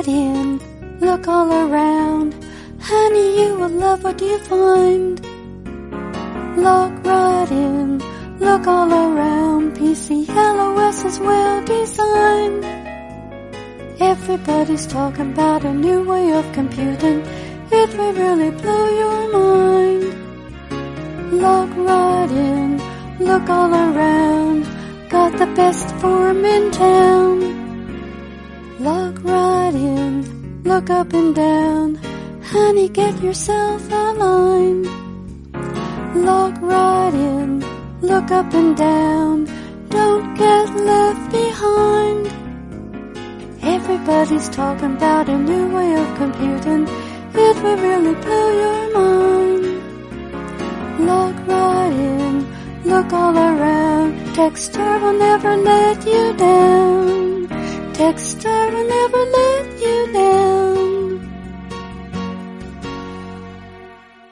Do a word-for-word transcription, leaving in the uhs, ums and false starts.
right in, look all around. Honey, you will love what you find. Log right in, look all around. P C L O S is well designed. Everybody's talking about a new way of computing. It will really blow your mind. Log right in, look all around. Got the best forum in town. Log right in, look up and down. Honey, get yourself a line. Log right in, look up and down. Don't get left behind. Everybody's talking about a new way of computing. It will really blow your mind. Log right in, look all around. Techstar will never let you down. Techstar will never let